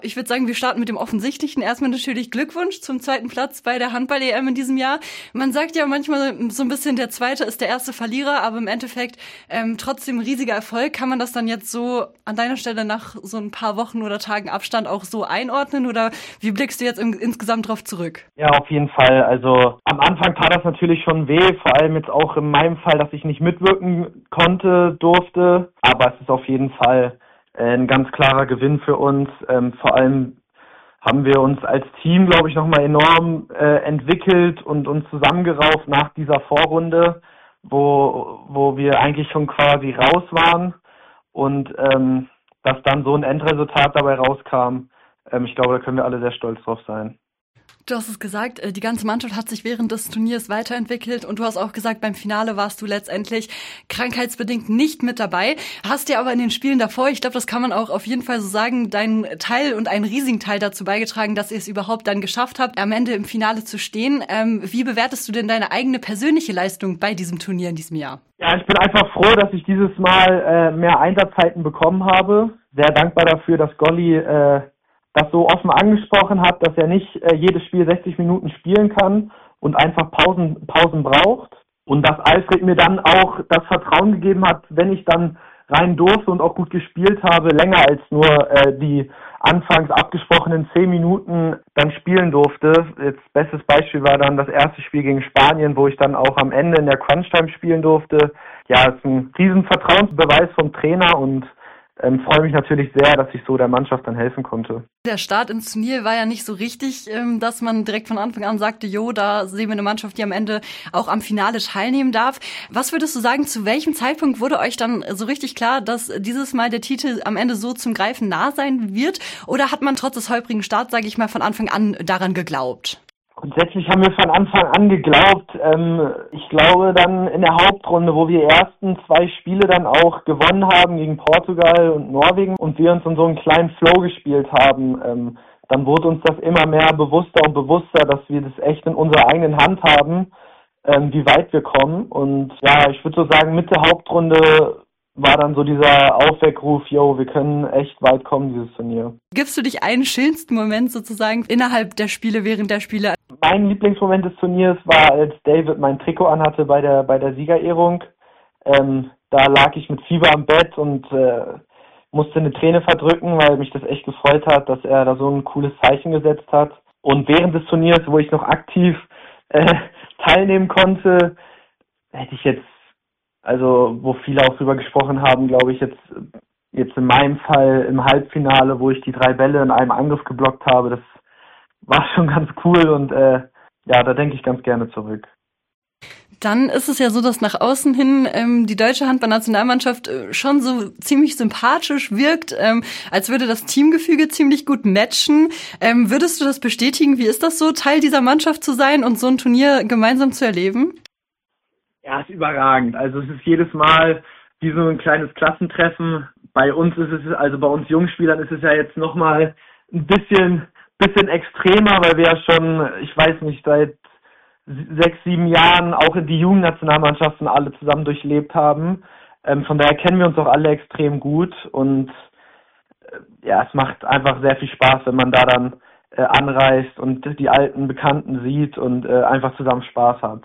Ich würde sagen, wir starten mit dem Offensichtlichen. Erstmal natürlich Glückwunsch zum 2. Platz bei der Handball-EM in diesem Jahr. Man sagt ja manchmal so ein bisschen, der Zweite ist der erste Verlierer, aber im Endeffekt trotzdem riesiger Erfolg. Kann man das dann jetzt so an deiner Stelle nach so ein paar Wochen oder Tagen Abstand auch so einordnen oder wie blickst du jetzt insgesamt drauf zurück? Ja, auf jeden Fall. Also am Anfang tat das natürlich schon weh, vor allem jetzt auch in meinem Fall, dass ich nicht mitwirken durfte. Aber es ist auf jeden Fall ein ganz klarer Gewinn für uns. Vor allem haben wir uns als Team, glaube ich, nochmal enorm entwickelt und uns zusammengerauft nach dieser Vorrunde, wo wir eigentlich schon quasi raus waren und dass dann so ein Endresultat dabei rauskam. Ich glaube, da können wir alle sehr stolz drauf sein. Du hast es gesagt, die ganze Mannschaft hat sich während des Turniers weiterentwickelt und du hast auch gesagt, beim Finale warst du letztendlich krankheitsbedingt nicht mit dabei. Hast dir aber in den Spielen davor, ich glaube, das kann man auch auf jeden Fall so sagen, deinen Teil und einen riesigen Teil dazu beigetragen, dass ihr es überhaupt dann geschafft habt, am Ende im Finale zu stehen. Wie bewertest du denn deine eigene persönliche Leistung bei diesem Turnier in diesem Jahr? Ja, ich bin einfach froh, dass ich dieses Mal mehr Einsatzzeiten bekommen habe. Sehr dankbar dafür, dass Golli das so offen angesprochen hat, dass er nicht jedes Spiel 60 Minuten spielen kann und einfach Pausen braucht. Und dass Alfred mir dann auch das Vertrauen gegeben hat, wenn ich dann rein durfte und auch gut gespielt habe, länger als nur die anfangs abgesprochenen 10 Minuten dann spielen durfte. Jetzt bestes Beispiel war dann das erste Spiel gegen Spanien, wo ich dann auch am Ende in der Crunch-Time spielen durfte. Ja, es ist ein riesen Vertrauensbeweis vom Trainer und freue mich natürlich sehr, dass ich so der Mannschaft dann helfen konnte. Der Start ins Turnier war ja nicht so richtig, dass man direkt von Anfang an sagte, jo, da sehen wir eine Mannschaft, die am Ende auch am Finale teilnehmen darf. Was würdest du sagen, zu welchem Zeitpunkt wurde euch dann so richtig klar, dass dieses Mal der Titel am Ende so zum Greifen nah sein wird? Oder hat man trotz des holprigen Starts, sage ich mal, von Anfang an daran geglaubt? Grundsätzlich haben wir von Anfang an geglaubt. Ich glaube dann in der Hauptrunde, wo wir die ersten 2 Spiele dann auch gewonnen haben gegen Portugal und Norwegen und wir uns in so einen kleinen Flow gespielt haben, dann wurde uns das immer mehr bewusster und bewusster, dass wir das echt in unserer eigenen Hand haben, wie weit wir kommen. Und ja, ich würde so sagen, Mitte Hauptrunde war dann so dieser Aufweckruf, yo, wir können echt weit kommen, dieses Turnier. Gibst du dich einen schönsten Moment sozusagen innerhalb der Spiele, während der Spiele? Mein Lieblingsmoment des Turniers war, als David mein Trikot anhatte bei der Siegerehrung. Da lag ich mit Fieber am Bett und musste eine Träne verdrücken, weil mich das echt gefreut hat, dass er da so ein cooles Zeichen gesetzt hat. Und während des Turniers, wo ich noch aktiv teilnehmen konnte, hätte ich jetzt, also wo viele auch drüber gesprochen haben, glaube ich, jetzt in meinem Fall im Halbfinale, wo ich die 3 Bälle in einem Angriff geblockt habe, das war schon ganz cool und ja, da denke ich ganz gerne zurück. Dann ist es ja so, dass nach außen hin die deutsche Handballnationalmannschaft schon so ziemlich sympathisch wirkt, als würde das Teamgefüge ziemlich gut matchen. Würdest du das bestätigen? Wie ist das so, Teil dieser Mannschaft zu sein und so ein Turnier gemeinsam zu erleben? Ja, ist überragend. Also es ist jedes Mal wie so ein kleines Klassentreffen. Bei uns ist es, also bei uns Jungspielern ist es ja jetzt nochmal ein bisschen extremer, weil wir ja schon, ich weiß nicht, seit 6, 7 Jahren auch in die Jugendnationalmannschaften alle zusammen durchlebt haben. Von daher kennen wir uns auch alle extrem gut und ja, es macht einfach sehr viel Spaß, wenn man da dann anreist und die alten Bekannten sieht und einfach zusammen Spaß hat.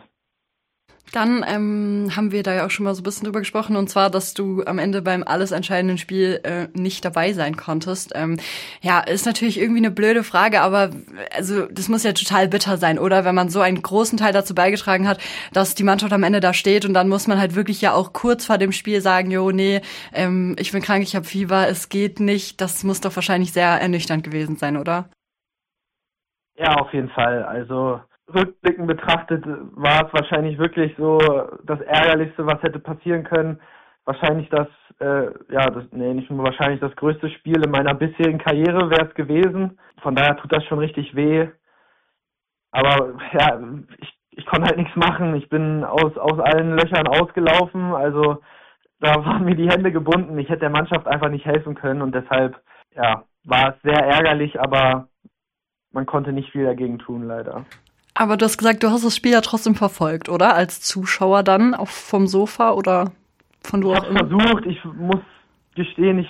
Dann haben wir da ja auch schon mal so ein bisschen drüber gesprochen, und zwar, dass du am Ende beim alles entscheidenden Spiel nicht dabei sein konntest. Ja, ist natürlich irgendwie eine blöde Frage, aber also das muss ja total bitter sein, oder? Wenn man so einen großen Teil dazu beigetragen hat, dass die Mannschaft am Ende da steht und dann muss man halt wirklich ja auch kurz vor dem Spiel sagen, jo, nee, ich bin krank, ich habe Fieber, es geht nicht. Das muss doch wahrscheinlich sehr ernüchternd gewesen sein, oder? Ja, auf jeden Fall. Also rückblickend betrachtet war es wahrscheinlich wirklich so das Ärgerlichste, was hätte passieren können. Wahrscheinlich nicht nur wahrscheinlich das größte Spiel in meiner bisherigen Karriere wäre es gewesen. Von daher tut das schon richtig weh. Aber ja, ich konnte halt nichts machen. Ich bin aus allen Löchern ausgelaufen. Also da waren mir die Hände gebunden. Ich hätte der Mannschaft einfach nicht helfen können und deshalb ja, war es sehr ärgerlich, aber man konnte nicht viel dagegen tun, leider. Aber du hast gesagt, du hast das Spiel ja trotzdem verfolgt, oder? Als Zuschauer dann vom Sofa oder von wo auch immer? Ich habe versucht, ich muss gestehen, ich habe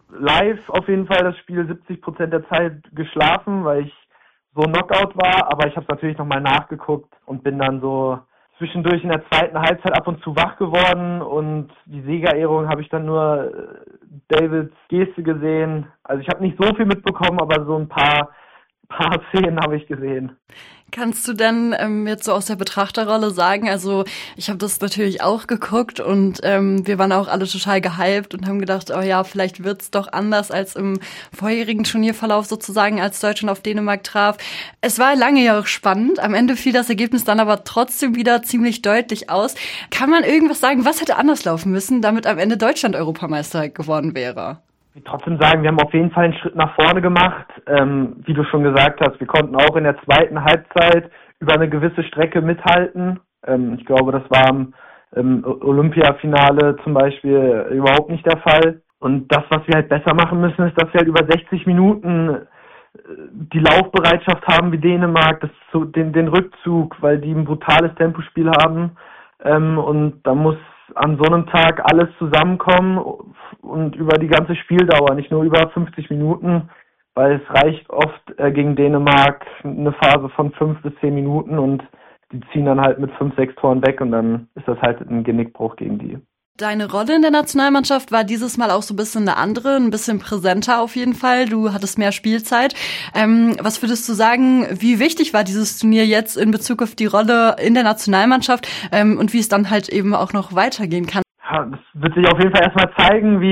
live auf jeden Fall das Spiel 70% der Zeit geschlafen, weil ich so Knockout war, aber ich habe es natürlich nochmal nachgeguckt und bin dann so zwischendurch in der zweiten Halbzeit ab und zu wach geworden und die Siegerehrung habe ich dann nur Davids Geste gesehen. Also ich habe nicht so viel mitbekommen, aber so ein paar Szenen habe ich gesehen. Kannst du denn jetzt so aus der Betrachterrolle sagen, also ich habe das natürlich auch geguckt und wir waren auch alle total gehypt und haben gedacht, oh ja, vielleicht wird's doch anders als im vorherigen Turnierverlauf sozusagen, als Deutschland auf Dänemark traf. Es war lange ja auch spannend, am Ende fiel das Ergebnis dann aber trotzdem wieder ziemlich deutlich aus. Kann man irgendwas sagen, was hätte anders laufen müssen, damit am Ende Deutschland Europameister geworden wäre? Ich will trotzdem sagen, wir haben auf jeden Fall einen Schritt nach vorne gemacht. Wie du schon gesagt hast, wir konnten auch in der zweiten Halbzeit über eine gewisse Strecke mithalten. Ich glaube, das war im Olympiafinale zum Beispiel überhaupt nicht der Fall. Und das, was wir halt besser machen müssen, ist, dass wir halt über 60 Minuten die Laufbereitschaft haben wie Dänemark, den Rückzug, weil die ein brutales Tempospiel haben. Und da muss an so einem Tag alles zusammenkommen und über die ganze Spieldauer, nicht nur über 50 Minuten, weil es reicht oft gegen Dänemark eine Phase von 5 bis 10 Minuten und die ziehen dann halt mit 5, 6 Toren weg und dann ist das halt ein Genickbruch gegen die. Deine Rolle in der Nationalmannschaft war dieses Mal auch so ein bisschen eine andere, ein bisschen präsenter auf jeden Fall. Du hattest mehr Spielzeit. Was würdest du sagen, wie wichtig war dieses Turnier jetzt in Bezug auf die Rolle in der Nationalmannschaft und wie es dann halt eben auch noch weitergehen kann? Ja, das wird sich auf jeden Fall erstmal zeigen,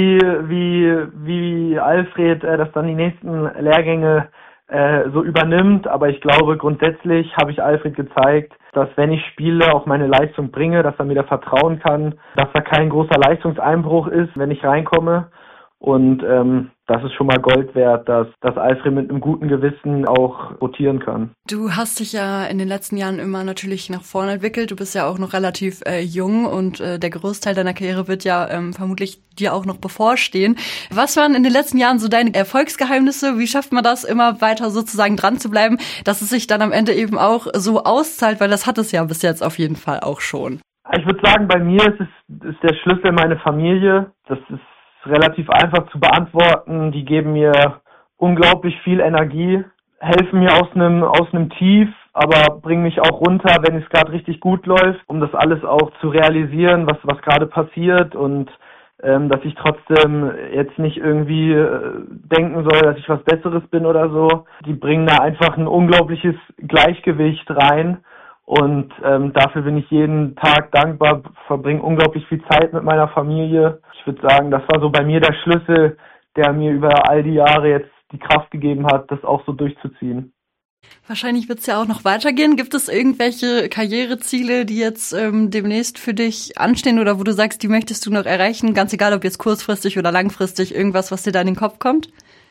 wie Alfred das dann die nächsten Lehrgänge so übernimmt. Aber ich glaube, grundsätzlich habe ich Alfred gezeigt, dass wenn ich spiele, auch meine Leistung bringe, dass er mir da vertrauen kann, dass da kein großer Leistungseinbruch ist, wenn ich reinkomme. Und das ist schon mal Gold wert, dass Alfred mit einem guten Gewissen auch rotieren kann. Du hast dich ja in den letzten Jahren immer natürlich nach vorne entwickelt. Du bist ja auch noch relativ jung und der Großteil deiner Karriere wird ja vermutlich dir auch noch bevorstehen. Was waren in den letzten Jahren so deine Erfolgsgeheimnisse? Wie schafft man das, immer weiter sozusagen dran zu bleiben, dass es sich dann am Ende eben auch so auszahlt? Weil das hat es ja bis jetzt auf jeden Fall auch schon. Ich würde sagen, bei mir ist der Schlüssel meine Familie. Das ist relativ einfach zu beantworten. Die geben mir unglaublich viel Energie, helfen mir aus einem Tief, aber bringen mich auch runter, wenn es gerade richtig gut läuft, um das alles auch zu realisieren, was gerade passiert und dass ich trotzdem jetzt nicht irgendwie denken soll, dass ich was Besseres bin oder so. Die bringen da einfach ein unglaubliches Gleichgewicht rein. Und dafür bin ich jeden Tag dankbar, verbringe unglaublich viel Zeit mit meiner Familie. Ich würde sagen, das war so bei mir der Schlüssel, der mir über all die Jahre jetzt die Kraft gegeben hat, das auch so durchzuziehen. Wahrscheinlich wird es ja auch noch weitergehen. Gibt es irgendwelche Karriereziele, die jetzt demnächst für dich anstehen oder wo du sagst, die möchtest du noch erreichen? Ganz egal, ob jetzt kurzfristig oder langfristig, irgendwas, was dir da in den Kopf kommt?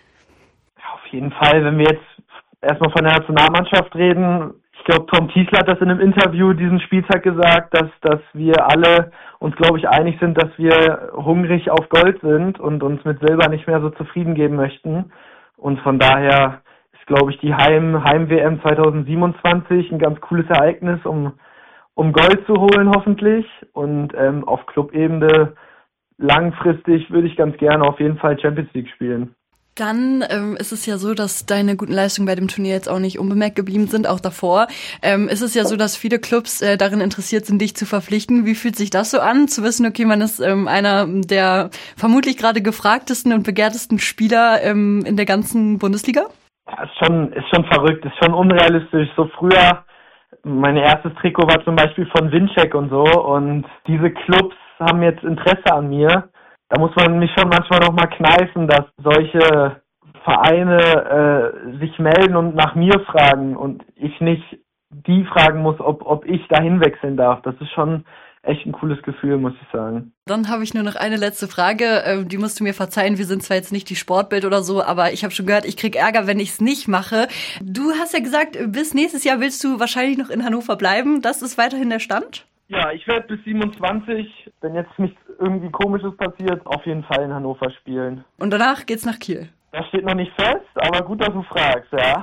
Ja, auf jeden Fall, wenn wir jetzt erstmal von der Nationalmannschaft reden. Ich glaube, Tom Tiesler hat das in einem Interview diesen Spieltag gesagt, dass wir alle uns, glaube ich, einig sind, dass wir hungrig auf Gold sind und uns mit Silber nicht mehr so zufrieden geben möchten. Und von daher ist, glaube ich, die Heim-WM 2027 ein ganz cooles Ereignis, um Gold zu holen hoffentlich. Und auf Clubebene langfristig würde ich ganz gerne auf jeden Fall Champions League spielen. Dann ist es ja so, dass deine guten Leistungen bei dem Turnier jetzt auch nicht unbemerkt geblieben sind, auch davor. Ist es ja so, dass viele Clubs darin interessiert sind, dich zu verpflichten. Wie fühlt sich das so an, zu wissen, okay, man ist einer der vermutlich gerade gefragtesten und begehrtesten Spieler in der ganzen Bundesliga? Ja, ist schon verrückt, ist schon unrealistisch. So früher, mein erstes Trikot war zum Beispiel von Winczek und so und diese Clubs haben jetzt Interesse an mir. Da muss man mich schon manchmal noch mal kneifen, dass solche Vereine sich melden und nach mir fragen und ich nicht die fragen muss, ob ich dahin wechseln darf. Das ist schon echt ein cooles Gefühl, muss ich sagen. Dann habe ich nur noch eine letzte Frage. Die musst du mir verzeihen, wir sind zwar jetzt nicht die Sportbild oder so, aber ich habe schon gehört, ich krieg Ärger, wenn ich es nicht mache. Du hast ja gesagt, bis nächstes Jahr willst du wahrscheinlich noch in Hannover bleiben. Das ist weiterhin der Stand? Ja, ich werde bis 27, wenn jetzt nichts irgendwie Komisches passiert, auf jeden Fall in Hannover spielen. Und danach geht's nach Kiel? Das steht noch nicht fest, aber gut, dass du fragst, ja.